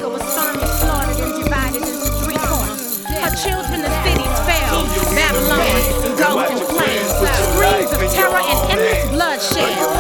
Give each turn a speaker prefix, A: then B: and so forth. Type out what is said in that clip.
A: Jamaica was firmly slaughtered and divided into three parts. Her children, the cities fell. Babylon engulfed in flames with screams of terror and endless bloodshed.